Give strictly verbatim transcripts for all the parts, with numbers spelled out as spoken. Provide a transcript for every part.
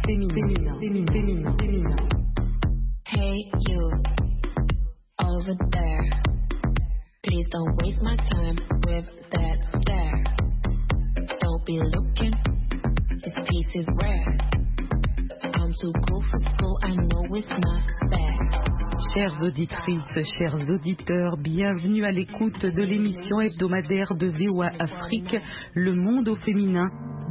féminin, féminin, féminin, féminin. Hey you, over there. Please don't waste my time with that stare. Don't be looking, this piece is rare. I'm too cool for school, I know it's not fair. Chères auditrices, chers auditeurs, bienvenue à l'écoute de l'émission hebdomadaire de V O A Afrique, Le Monde au féminin.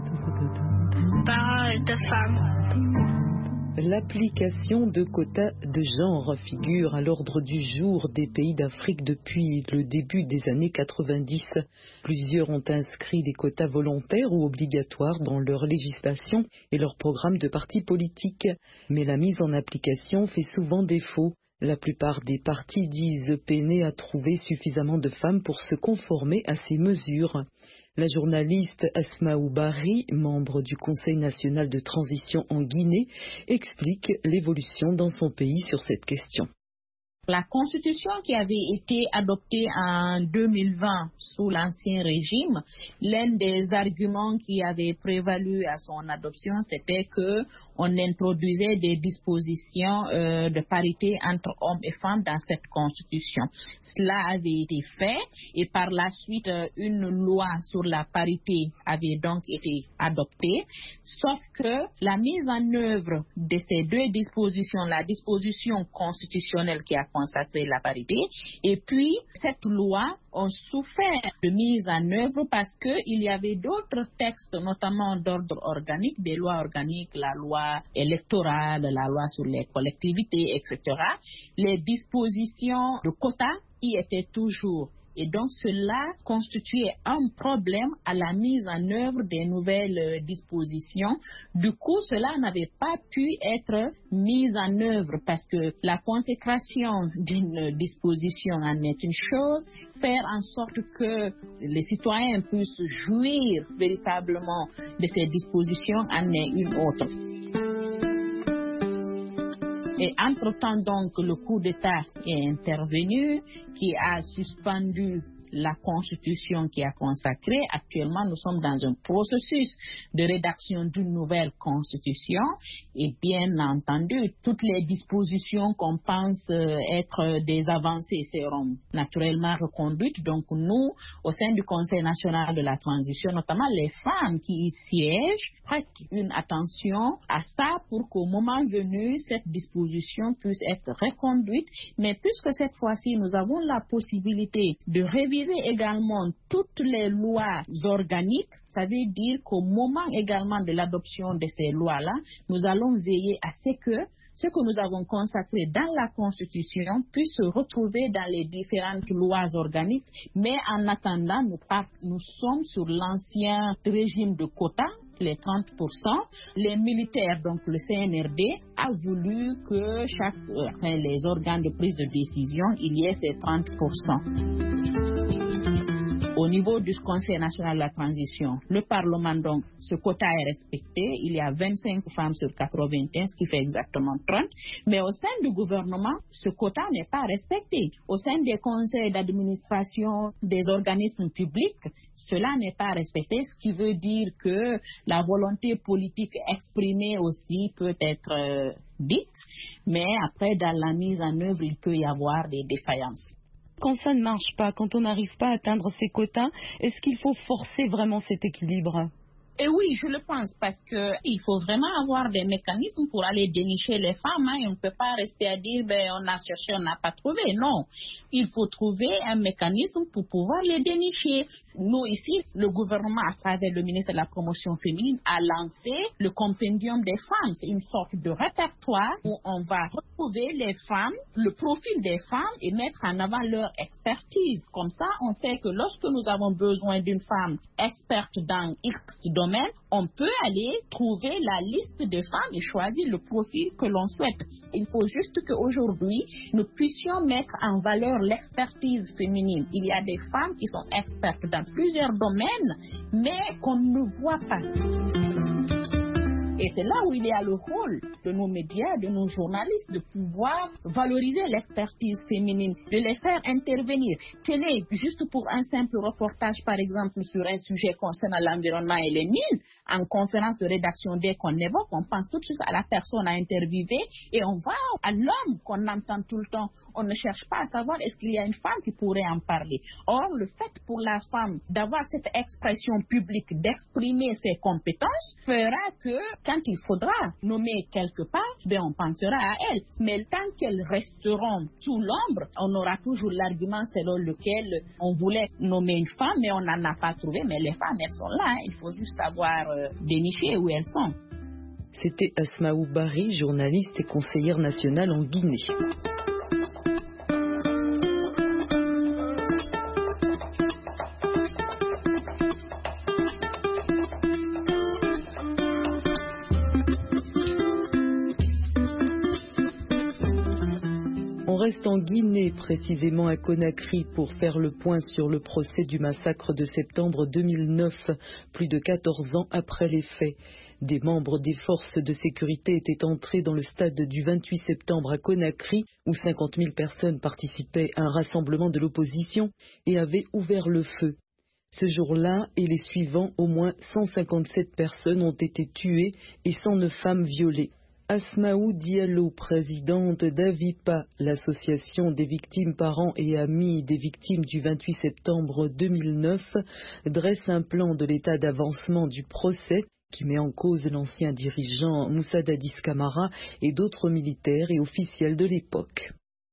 Parole de femme. L'application de quotas de genre figure à l'ordre du jour des pays d'Afrique depuis le début des années quatre-vingt-dix. Plusieurs ont inscrit des quotas volontaires ou obligatoires dans leur législation et leur programme de partis politiques. Mais la mise en application fait souvent défaut. La plupart des partis disent peiner à trouver suffisamment de femmes pour se conformer à ces mesures. La journaliste Asmaou Barry, membre du Conseil national de transition en Guinée, explique l'évolution dans son pays sur cette question. La constitution qui avait été adoptée en deux mille vingt sous l'ancien régime, l'un des arguments qui avait prévalu à son adoption, c'était que on introduisait des dispositions euh, de parité entre hommes et femmes dans cette constitution. Cela avait été fait et par la suite, une loi sur la parité avait donc été adoptée, sauf que la mise en œuvre de ces deux dispositions, la disposition constitutionnelle qui a consacrer la parité. Et puis, cette loi a souffert de mise en œuvre parce qu'il y avait d'autres textes, notamment d'ordre organique, des lois organiques, la loi électorale, la loi sur les collectivités, et cetera. Les dispositions de quotas y étaient toujours. Et donc, cela constituait un problème à la mise en œuvre des nouvelles dispositions. Du coup, cela n'avait pas pu être mis en œuvre parce que la consécration d'une disposition en est une chose, faire en sorte que les citoyens puissent jouir véritablement de ces dispositions en est une autre. Et entre-temps, donc, le coup d'État est intervenu, qui a suspendu la constitution qui a consacré. Actuellement, nous sommes dans un processus de rédaction d'une nouvelle constitution et bien entendu, toutes les dispositions qu'on pense être des avancées seront naturellement reconduites. Donc nous, au sein du Conseil national de la transition, notamment les femmes qui y siègent, prêtent une attention à ça pour qu'au moment venu, cette disposition puisse être reconduite. Mais puisque cette fois-ci, nous avons la possibilité de réviser également toutes les lois organiques, ça veut dire qu'au moment également de l'adoption de ces lois-là, nous allons veiller à ce que ce que nous avons consacré dans la Constitution puisse se retrouver dans les différentes lois organiques. Mais en attendant, nous, part, nous sommes sur l'ancien régime de quotas, les trente pour cent. Les militaires, donc le C N R D, a voulu que chaque, euh, enfin, les organes de prise de décision, il y ait ces trente pour cent. Au niveau du Conseil national de la transition, le Parlement, donc, ce quota est respecté. Il y a vingt-cinq femmes sur quatre-vingt-un, ce qui fait exactement trente. Mais au sein du gouvernement, ce quota n'est pas respecté. Au sein des conseils d'administration des organismes publics, cela n'est pas respecté, ce qui veut dire que la volonté politique exprimée aussi peut être euh, dite. Mais après, dans la mise en œuvre, il peut y avoir des défaillances. Quand ça ne marche pas, quand on n'arrive pas à atteindre ces quotas, est-ce qu'il faut forcer vraiment cet équilibre ? Et oui, je le pense, parce qu'il faut vraiment avoir des mécanismes pour aller dénicher les femmes. Hein. On ne peut pas rester à dire, ben, on a cherché, on n'a pas trouvé. Non, il faut trouver un mécanisme pour pouvoir les dénicher. Nous, ici, le gouvernement, à travers le ministère de la Promotion féminine, a lancé le compendium des femmes. C'est une sorte de répertoire où on va retrouver les femmes, le profil des femmes et mettre en avant leur expertise. Comme ça, on sait que lorsque nous avons besoin d'une femme experte dans X domaine, on peut aller trouver la liste de femmes et choisir le profil que l'on souhaite. Il faut juste qu'aujourd'hui, nous puissions mettre en valeur l'expertise féminine. Il y a des femmes qui sont expertes dans plusieurs domaines, mais qu'on ne voit pas. Et c'est là où il y a le rôle de nos médias, de nos journalistes, de pouvoir valoriser l'expertise féminine, de les faire intervenir. Tenez, juste pour un simple reportage, par exemple, sur un sujet concernant l'environnement et les mines, en conférence de rédaction, dès qu'on évoque, on pense tout de suite à la personne à interviewer et on va à l'homme qu'on entend tout le temps. On ne cherche pas à savoir est-ce qu'il y a une femme qui pourrait en parler. Or, le fait pour la femme d'avoir cette expression publique, d'exprimer ses compétences, fera que quand il faudra nommer quelque part, ben on pensera à elle. Mais tant qu'elles resteront sous l'ombre, on aura toujours l'argument selon lequel on voulait nommer une femme, mais on n'en a pas trouvé. Mais les femmes, elles sont là. Hein. Il faut juste savoir euh, dénicher où elles sont. C'était Asmaou Bari, journaliste et conseillère nationale en Guinée. On reste en Guinée, précisément à Conakry, pour faire le point sur le procès du massacre de septembre deux mille neuf, plus de quatorze ans après les faits. Des membres des forces de sécurité étaient entrés dans le stade du vingt-huit septembre à Conakry, où cinquante mille personnes participaient à un rassemblement de l'opposition et avaient ouvert le feu. Ce jour-là et les suivants, au moins cent cinquante-sept personnes ont été tuées et cent neuf femmes violées. Asmaou Diallo, présidente d'Avipa, l'association des victimes, parents et amis des victimes du vingt-huit septembre deux mille neuf, dresse un plan de l'état d'avancement du procès qui met en cause l'ancien dirigeant Moussa Dadis Camara et d'autres militaires et officiels de l'époque.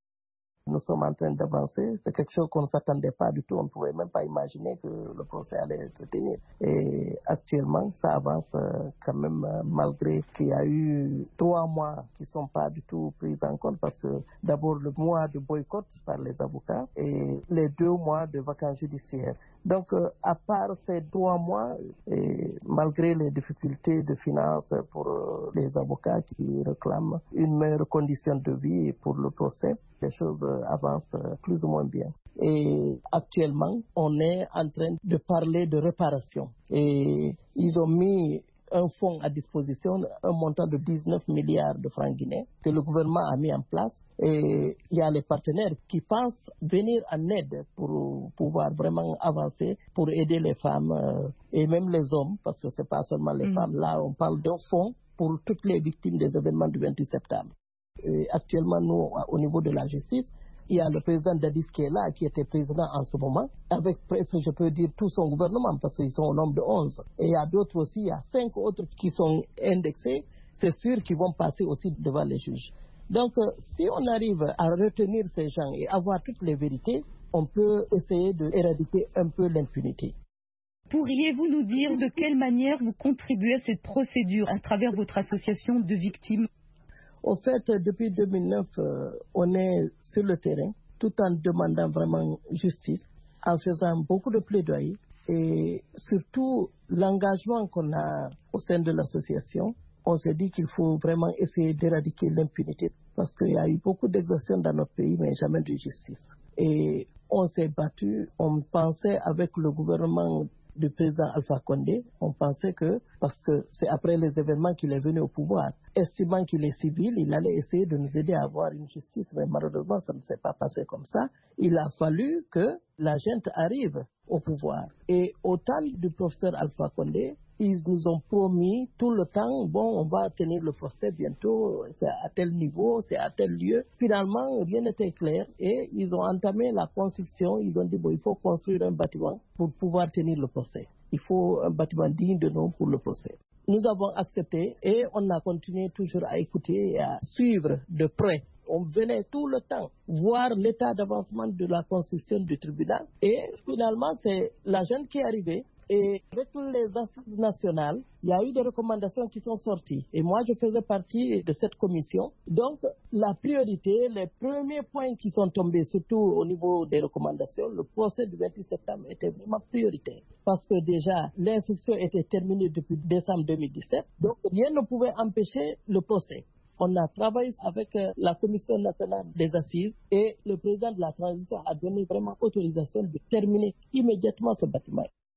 Nous sommes en train d'avancer. C'est quelque chose qu'on ne s'attendait pas du tout. On ne pouvait même pas imaginer que le procès allait se tenir. Et actuellement, ça avance quand même, malgré qu'il y a eu trois mois qui ne sont pas du tout pris en compte, parce que d'abord le mois de boycott par les avocats et les deux mois de vacances judiciaires. Donc, euh, à part ces trois mois, et malgré les difficultés de finances pour euh, les avocats qui réclament une meilleure condition de vie pour le procès, les choses euh, avancent euh, plus ou moins bien. Et actuellement, on est en train de parler de réparation. Et ils ont mis un fonds à disposition, un montant de dix-neuf milliards de francs guinéens que le gouvernement a mis en place. Et il y a les partenaires qui pensent venir en aide pour pouvoir vraiment avancer, pour aider les femmes euh, et même les hommes, parce que ce n'est pas seulement les mmh. femmes. Là, on parle d'un fonds pour toutes les victimes des événements du vingt-huit septembre. Et actuellement, nous, au niveau de la justice, il y a le président Dadis qui est là, qui était président en ce moment, avec presque, je peux dire, tout son gouvernement, parce qu'ils sont au nombre de onze. Et il y a d'autres aussi, il y a cinq autres qui sont indexés. C'est sûr qu'ils vont passer aussi devant les juges. Donc, euh, si on arrive à retenir ces gens et avoir toutes les vérités, on peut essayer d'éradiquer un peu l'impunité. Pourriez-vous nous dire de quelle manière vous contribuez à cette procédure à travers votre association de victimes ? Au fait, depuis deux mille neuf, euh, on est sur le terrain, tout en demandant vraiment justice, en faisant beaucoup de plaidoyer et surtout l'engagement qu'on a au sein de l'association. On s'est dit qu'il faut vraiment essayer d'éradiquer l'impunité parce qu'il y a eu beaucoup d'exactions dans notre pays, mais jamais de justice. Et on s'est battu, on pensait avec le gouvernement du président Alpha Condé, on pensait que, parce que c'est après les événements qu'il est venu au pouvoir, estimant qu'il est civil, il allait essayer de nous aider à avoir une justice, mais malheureusement, ça ne s'est pas passé comme ça. Il a fallu que la gente arrive au pouvoir. Et au temps du professeur Alpha Condé, ils nous ont promis tout le temps, bon, on va tenir le procès bientôt, c'est à tel niveau, c'est à tel lieu. Finalement, rien n'était clair et ils ont entamé la construction. Ils ont dit, bon, il faut construire un bâtiment pour pouvoir tenir le procès. Il faut un bâtiment digne de nom pour le procès. Nous avons accepté et on a continué toujours à écouter et à suivre de près. On venait tout le temps voir l'état d'avancement de la construction du tribunal et finalement, c'est la jeune qui est arrivée. Et avec les assises nationales, il y a eu des recommandations qui sont sorties. Et moi, je faisais partie de cette commission. Donc, la priorité, les premiers points qui sont tombés, surtout au niveau des recommandations, le procès du vingt-huit septembre était vraiment prioritaire. Parce que déjà, l'instruction était terminée depuis décembre deux mille dix-sept. Donc, rien ne pouvait empêcher le procès. On a travaillé avec la Commission nationale des assises et le président de la transition a donné vraiment autorisation de terminer immédiatement ce bâtiment.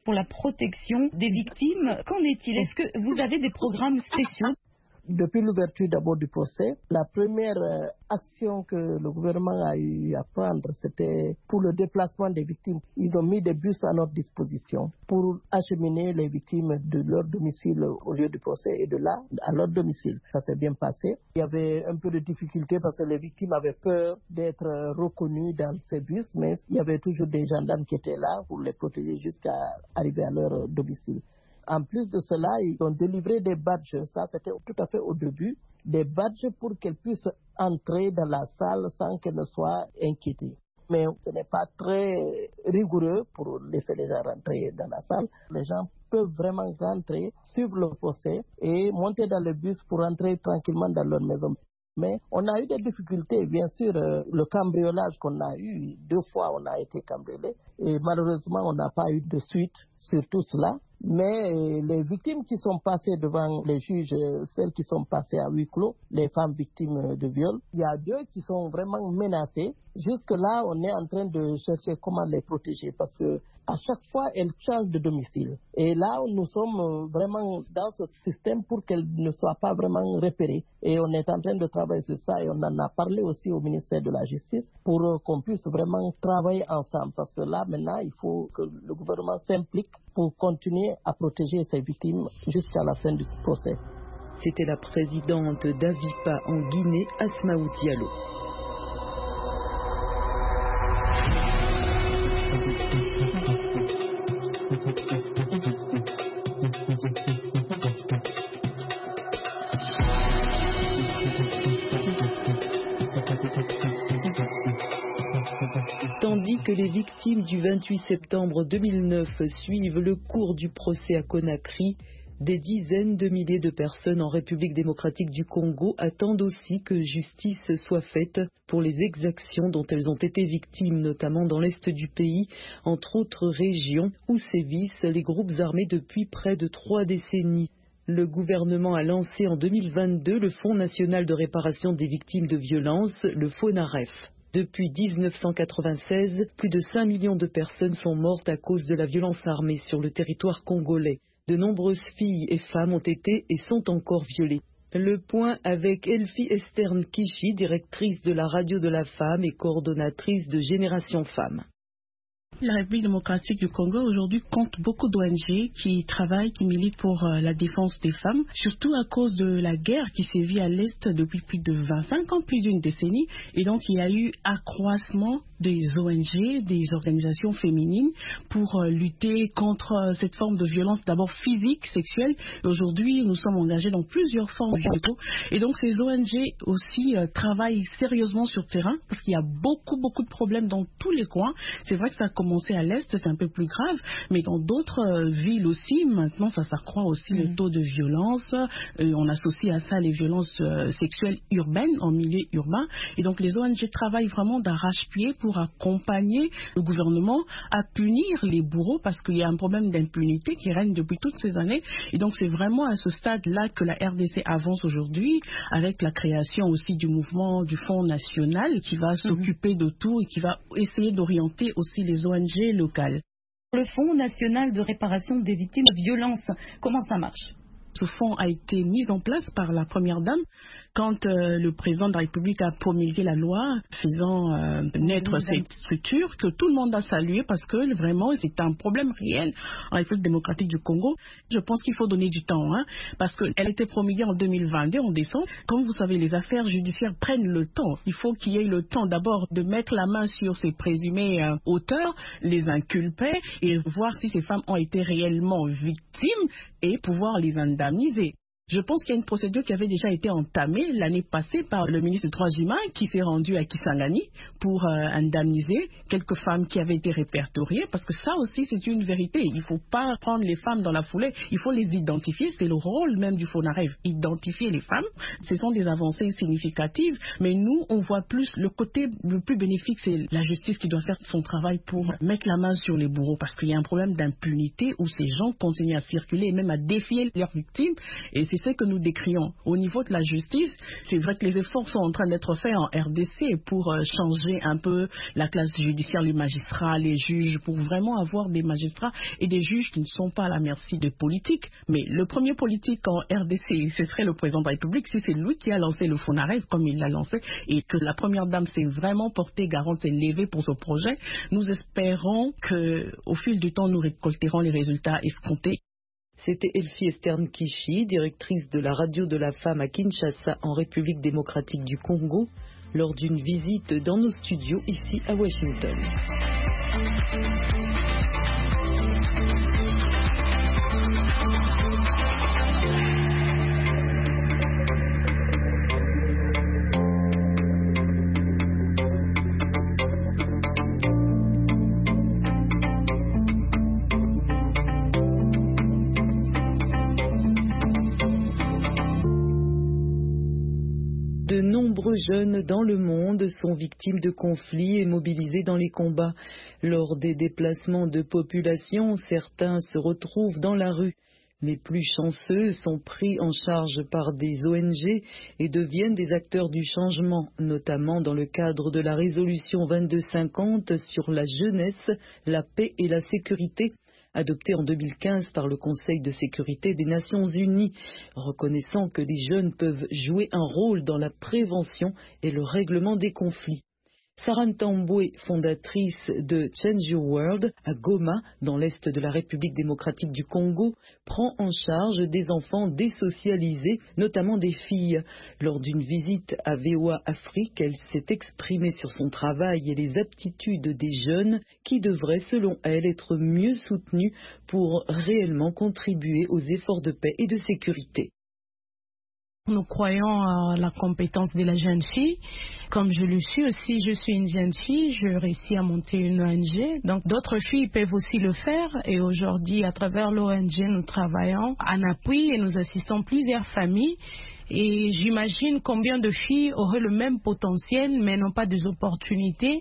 pour la protection des victimes. Qu'en est-il? Est-ce que vous avez des programmes spéciaux? Depuis l'ouverture d'abord du procès, la première euh, action que le gouvernement a eu à prendre, c'était pour le déplacement des victimes. Ils ont mis des bus à notre disposition pour acheminer les victimes de leur domicile au lieu du procès et de là à leur domicile. Ça s'est bien passé. Il y avait un peu de difficulté parce que les victimes avaient peur d'être reconnues dans ces bus, mais il y avait toujours des gendarmes qui étaient là pour les protéger jusqu'à arriver à leur domicile. En plus de cela, ils ont délivré des badges, ça c'était tout à fait au début, des badges pour qu'elles puissent entrer dans la salle sans qu'elles ne soient inquiétées. Mais ce n'est pas très rigoureux pour laisser les gens rentrer dans la salle. Les gens peuvent vraiment rentrer, suivre le procès et monter dans le bus pour rentrer tranquillement dans leur maison. Mais on a eu des difficultés, bien sûr, euh, le cambriolage qu'on a eu, deux fois on a été cambriolé et malheureusement on n'a pas eu de suite sur tout cela. Mais euh, les victimes qui sont passées devant les juges, euh, celles qui sont passées à huis clos, les femmes victimes de viol, il y a deux qui sont vraiment menacées. Jusque-là, on est en train de chercher comment les protéger parce que à chaque fois, elles changent de domicile. Et là, nous sommes vraiment dans ce système pour qu'elles ne soient pas vraiment repérées. Et on est en train de travailler sur ça et on en a parlé aussi au ministère de la Justice pour qu'on puisse vraiment travailler ensemble. Parce que là, maintenant, il faut que le gouvernement s'implique pour continuer à protéger ces victimes jusqu'à la fin du procès. C'était la présidente d'Avipa en Guinée, Asmaou Diallo. Tandis que les victimes du vingt-huit septembre deux mille neuf suivent le cours du procès à Conakry, des dizaines de milliers de personnes en République démocratique du Congo attendent aussi que justice soit faite pour les exactions dont elles ont été victimes, notamment dans l'est du pays, entre autres régions où sévissent les groupes armés depuis près de trois décennies. Le gouvernement a lancé en deux mille vingt-deux le Fonds national de réparation des victimes de violences, le FONAREF. Depuis mille neuf cent quatre-vingt-seize, plus de cinq millions de personnes sont mortes à cause de la violence armée sur le territoire congolais. De nombreuses filles et femmes ont été et sont encore violées. Le point avec Elfie Esther Kishi, directrice de la Radio de la Femme et coordonnatrice de Génération Femmes. La République démocratique du Congo aujourd'hui compte beaucoup d'O N G qui travaillent, qui militent pour euh, la défense des femmes, surtout à cause de la guerre qui sévit à l'Est depuis plus de vingt-cinq ans, plus d'une décennie. Et donc il y a eu accroissement des O N G, des organisations féminines pour euh, lutter contre euh, cette forme de violence d'abord physique, sexuelle. Et aujourd'hui, nous sommes engagés dans plusieurs formes de violence. Et donc ces O N G aussi euh, travaillent sérieusement sur le terrain parce qu'il y a beaucoup, beaucoup de problèmes dans tous les coins. C'est vrai que ça a commencé à l'Est, c'est un peu plus grave, mais dans d'autres euh, villes aussi, maintenant ça s'accroît aussi mmh. le taux de violence. Euh, on associe à ça les violences euh, sexuelles urbaines, en milieu urbain. Et donc les O N G travaillent vraiment d'arrache-pied pour accompagner le gouvernement à punir les bourreaux parce qu'il y a un problème d'impunité qui règne depuis toutes ces années. Et donc c'est vraiment à ce stade-là que la R D C avance aujourd'hui avec la création aussi du mouvement du Fonds national qui va mmh. s'occuper de tout et qui va essayer d'orienter aussi les O N G locales. Le Fonds national de réparation des victimes de violences, comment ça marche? Ce fonds a été mis en place par la Première Dame quand euh, le président de la République a promulgué la loi faisant euh, naître cette structure que tout le monde a salué parce que vraiment c'est un problème réel en République démocratique du Congo. Je pense qu'il faut donner du temps hein, parce qu'elle a été promulguée en deux mille vingt-deux en décembre. Comme vous savez, les affaires judiciaires prennent le temps. Il faut qu'il y ait le temps d'abord de mettre la main sur ces présumés euh, auteurs, les inculper et voir si ces femmes ont été réellement victimes et pouvoir les indemniser. Je pense qu'il y a une procédure qui avait déjà été entamée l'année passée par le ministre des Droits humains qui s'est rendu à Kisangani pour euh, indemniser quelques femmes qui avaient été répertoriées parce que ça aussi c'est une vérité. Il ne faut pas prendre les femmes dans la foulée, il faut les identifier. C'est le rôle même du FONAREF, identifier les femmes. Ce sont des avancées significatives, mais nous on voit plus le côté le plus bénéfique, c'est la justice qui doit faire son travail pour mettre la main sur les bourreaux parce qu'il y a un problème d'impunité où ces gens continuent à circuler et même à défier leurs victimes et c'est ce que nous décrions. Au niveau de la justice, c'est vrai que les efforts sont en train d'être faits en R D C pour euh, changer un peu la classe judiciaire, les magistrats, les juges, pour vraiment avoir des magistrats et des juges qui ne sont pas à la merci des politiques. Mais le premier politique en R D C, ce serait le président de la République, si c'est lui qui a lancé le FONAREV comme il l'a lancé et que la première dame s'est vraiment portée garante, s'est levée pour ce projet. Nous espérons qu'au fil du temps, nous récolterons les résultats escomptés. C'était Elfie Esther Nkishi, directrice de la radio de la femme à Kinshasa en République démocratique du Congo, lors d'une visite dans nos studios ici à Washington. De nombreux jeunes dans le monde sont victimes de conflits et mobilisés dans les combats. Lors des déplacements de population, certains se retrouvent dans la rue. Les plus chanceux sont pris en charge par des O N G et deviennent des acteurs du changement, notamment dans le cadre de la résolution vingt-deux cinquante sur la jeunesse, la paix et la sécurité, adopté en deux mille quinze par le Conseil de sécurité des Nations Unies, reconnaissant que les jeunes peuvent jouer un rôle dans la prévention et le règlement des conflits. Sarah Ntambwe, fondatrice de Change Your World à Goma, dans l'est de la République démocratique du Congo, prend en charge des enfants désocialisés, notamment des filles. Lors d'une visite à V O A Afrique, elle s'est exprimée sur son travail et les aptitudes des jeunes qui devraient, selon elle, être mieux soutenus pour réellement contribuer aux efforts de paix et de sécurité. Nous croyons à la compétence de la jeune fille. Comme je le suis aussi, je suis une jeune fille, je réussis à monter une O N G. Donc d'autres filles peuvent aussi le faire. Et aujourd'hui, à travers l'O N G, nous travaillons en appui et nous assistons plusieurs familles. Et j'imagine combien de filles auraient le même potentiel, mais n'ont pas des opportunités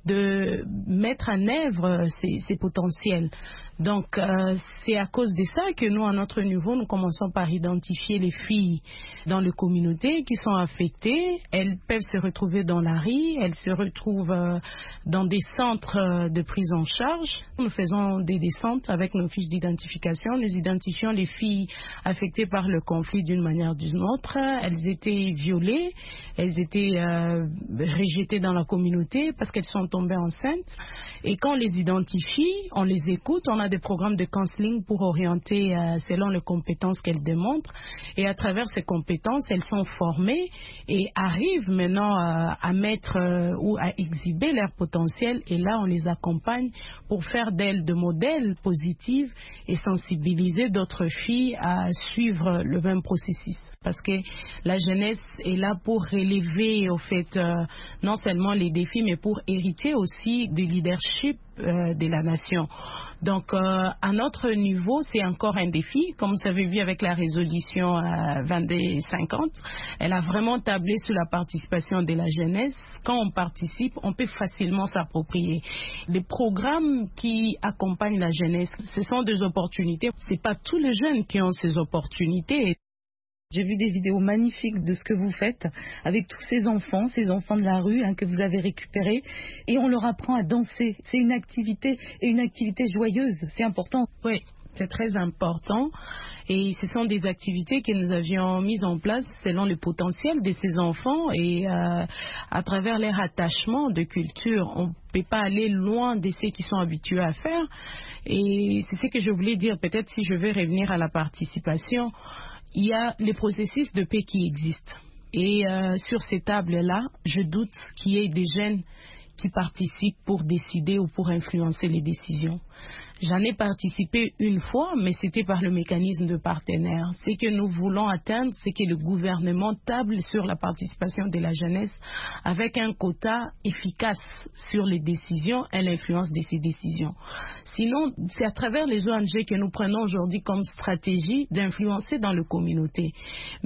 de mettre en œuvre ces, ces potentiels. Donc, euh, c'est à cause de ça que nous, à notre niveau, nous commençons par identifier les filles dans les communautés qui sont affectées. Elles peuvent se retrouver dans la rue, elles se retrouvent euh, dans des centres de prise en charge. Nous faisons des descentes avec nos fiches d'identification. Nous identifions les filles affectées par le conflit d'une manière ou d'une autre. Elles étaient violées, elles étaient euh, rejetées dans la communauté parce qu'elles sont tombées enceintes. Et quand on les identifie, on les écoute, on a des programmes de counseling pour orienter euh, selon les compétences qu'elles démontrent. Et à travers ces compétences, elles sont formées et arrivent maintenant euh, à mettre euh, ou à exhiber leur potentiel. Et là, on les accompagne pour faire d'elles de modèles positifs et sensibiliser d'autres filles à suivre le même processus. Parce que la jeunesse est là pour relever, au fait, euh, non seulement les défis, mais pour hériter aussi du leadership euh, de la nation. Donc, euh, à notre niveau, c'est encore un défi. Comme vous avez vu avec la résolution euh, vingt-deux cinquante, elle a vraiment tablé sur la participation de la jeunesse. Quand on participe, on peut facilement s'approprier. Les programmes qui accompagnent la jeunesse, ce sont des opportunités. Ce n'est pas tous les jeunes qui ont ces opportunités. J'ai vu des vidéos magnifiques de ce que vous faites avec tous ces enfants, ces enfants de la rue hein, que vous avez récupérés, et on leur apprend à danser. C'est une activité et une activité joyeuse, c'est important. Oui, c'est très important. Et ce sont des activités que nous avions mises en place selon le potentiel de ces enfants et euh, à travers leur attachement de culture. On ne peut pas aller loin de ce qu'ils sont habitués à faire. Et c'est ce que je voulais dire, peut-être si je veux revenir à la participation. Il y a les processus de paix qui existent. Et euh, sur ces tables-là, je doute qu'il y ait des jeunes qui participent pour décider ou pour influencer les décisions. J'en ai participé une fois, mais c'était par le mécanisme de partenaire. Ce que nous voulons atteindre, c'est que le gouvernement table sur la participation de la jeunesse avec un quota efficace sur les décisions et l'influence de ces décisions. Sinon, c'est à travers les O N G que nous prenons aujourd'hui comme stratégie d'influencer dans la communauté. Mais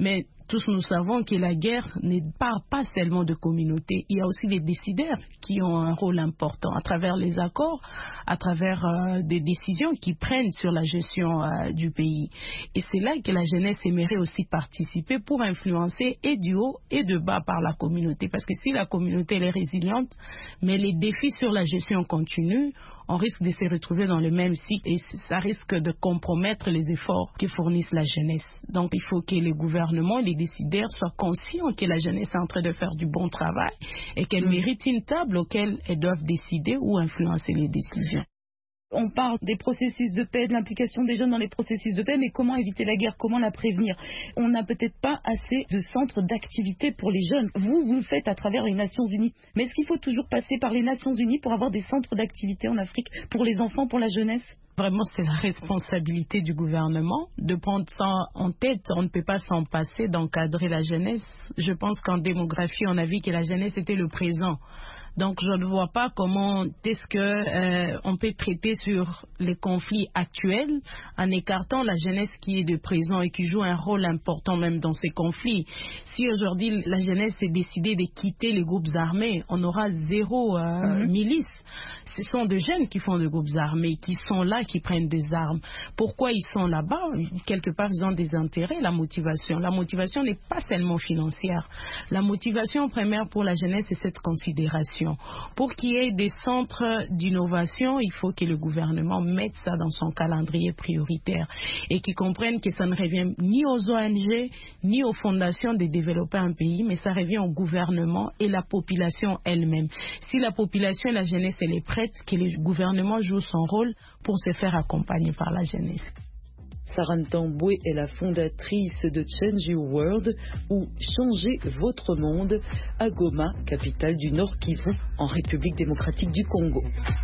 Tous nous savons que la guerre ne part pas seulement de communautés. Il y a aussi des décideurs qui ont un rôle important à travers les accords, à travers euh, des décisions qu'ils prennent sur la gestion euh, du pays. Et c'est là que la jeunesse aimerait aussi participer pour influencer et du haut et de bas par la communauté. Parce que si la communauté elle est résiliente, mais les défis sur la gestion continuent, on risque de se retrouver dans le même cycle et ça risque de compromettre les efforts que fournissent la jeunesse. Donc il faut que les gouvernements, les décideurs soient conscients que la jeunesse est en train de faire du bon travail et qu'elle mmh. mérite une table auquel elles doivent décider ou influencer les décisions. On parle des processus de paix, de l'implication des jeunes dans les processus de paix, mais comment éviter la guerre, comment la prévenir? On n'a peut-être pas assez de centres d'activité pour les jeunes. Vous, vous le faites à travers les Nations Unies. Mais est-ce qu'il faut toujours passer par les Nations Unies pour avoir des centres d'activité en Afrique pour les enfants, pour la jeunesse? Vraiment, c'est la responsabilité du gouvernement de prendre ça en tête. On ne peut pas s'en passer d'encadrer la jeunesse. Je pense qu'en démographie, on a vu que la jeunesse était le présent. Donc, je ne vois pas comment est-ce que euh, on peut traiter sur les conflits actuels en écartant la jeunesse qui est de présent et qui joue un rôle important même dans ces conflits. Si aujourd'hui la jeunesse est décidée de quitter les groupes armés, on aura zéro euh, mm-hmm. milice. Ce sont des jeunes qui font des groupes armés, qui sont là, qui prennent des armes. Pourquoi ils sont là-bas? Quelque part, ils ont des intérêts, la motivation. La motivation n'est pas seulement financière. La motivation première pour la jeunesse, c'est cette considération. Pour qu'il y ait des centres d'innovation, il faut que le gouvernement mette ça dans son calendrier prioritaire et qu'il comprenne que ça ne revient ni aux O N G, ni aux fondations de développer un pays, mais ça revient au gouvernement et la population elle-même. Si la population et la jeunesse, elle est prête, que le gouvernement joue son rôle pour se faire accompagner par la jeunesse. Sarah Ntambwe est la fondatrice de Change Your World ou Changer votre monde à Goma, capitale du Nord Kivu, en République démocratique du Congo.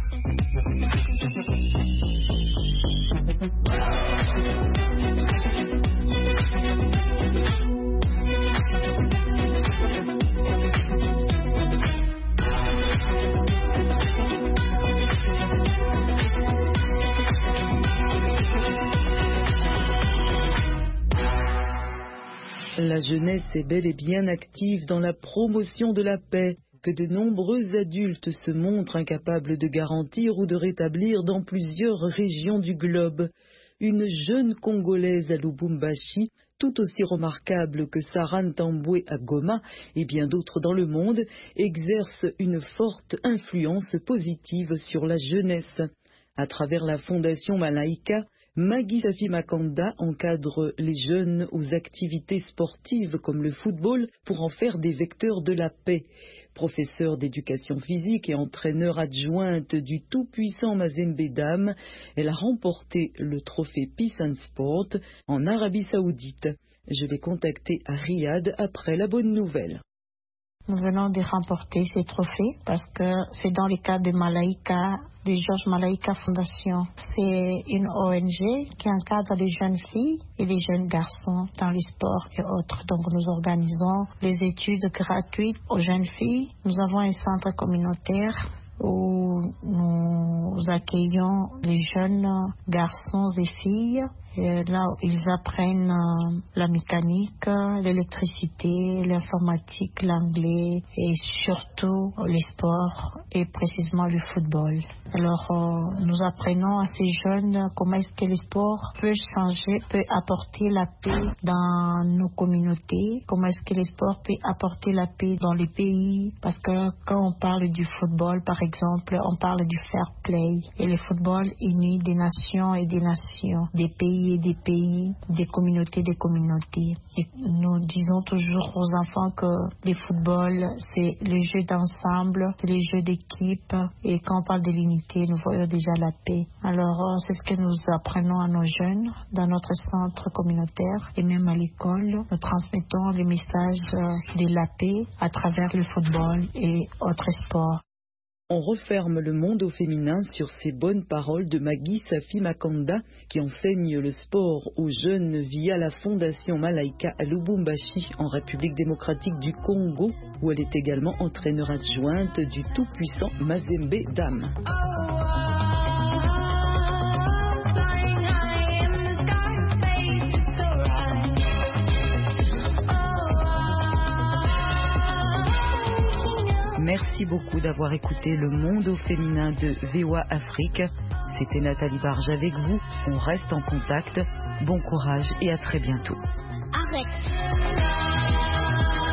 La jeunesse est bel et bien active dans la promotion de la paix, que de nombreux adultes se montrent incapables de garantir ou de rétablir dans plusieurs régions du globe. Une jeune Congolaise à Lubumbashi, tout aussi remarquable que Sarah Ntambwe à Goma et bien d'autres dans le monde, exerce une forte influence positive sur la jeunesse. À travers la Fondation Malaika, Maggie Safi Makanda encadre les jeunes aux activités sportives comme le football pour en faire des vecteurs de la paix. Professeure d'éducation physique et entraîneur adjointe du tout-puissant Mazembe Dam, elle a remporté le trophée Peace and Sport en Arabie Saoudite. Je l'ai contactée à Riyad après la bonne nouvelle. Nous venons de remporter ces trophées parce que c'est dans le cadre de Malaika, de Georges Malaika Fondation. C'est une O N G qui encadre les jeunes filles et les jeunes garçons dans les sports et autres. Donc nous organisons les études gratuites aux jeunes filles. Nous avons un centre communautaire où nous accueillons les jeunes garçons et filles. Et là, ils apprennent euh, la mécanique, l'électricité, l'informatique, l'anglais et surtout les sports et précisément le football. Alors, euh, nous apprenons à ces jeunes comment est-ce que le sport peut changer, peut apporter la paix dans nos communautés, comment est-ce que le sport peut apporter la paix dans les pays. Parce que quand on parle du football, par exemple, on parle du fair play. Et le football unit des nations et des nations, des pays et des pays, des communautés des communautés. Et nous disons toujours aux enfants que le football, c'est le jeu d'ensemble, c'est le jeu d'équipe. Et quand on parle de l'unité, nous voyons déjà la paix. Alors, c'est ce que nous apprenons à nos jeunes dans notre centre communautaire et même à l'école. Nous transmettons le message de la paix à travers le football et autres sports. On referme le monde au féminin sur ces bonnes paroles de Maggie Safi Makanda qui enseigne le sport aux jeunes via la Fondation Malaika à Lubumbashi en République démocratique du Congo où elle est également entraîneur adjointe du tout-puissant Mazembe Dam. Merci beaucoup d'avoir écouté Le Monde au féminin de V O A Afrique. C'était Nathalie Barge avec vous. On reste en contact. Bon courage et à très bientôt. Arrête.